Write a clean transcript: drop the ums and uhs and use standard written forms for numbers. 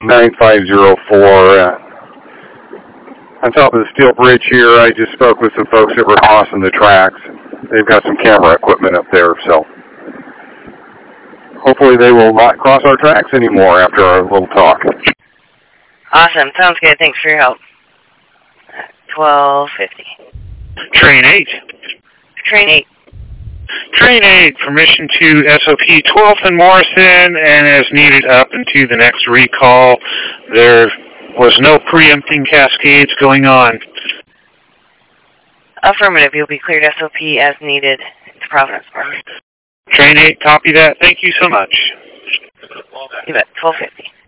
9504. On top of the steel bridge here, I just spoke with some folks that were crossing the tracks. They've got some camera equipment up there, so hopefully they will not cross our tracks anymore after our little talk. Awesome. Sounds good. Thanks for your help. 1250. Train 8. Train 8. Train 8, permission to SOP 12th and Morrison, and as needed up into the next recall. There was no preempting cascades going on. Affirmative. You'll be cleared SOP as needed to Providence Park. Train 8, copy that. Thank you so much. You bet. 1250.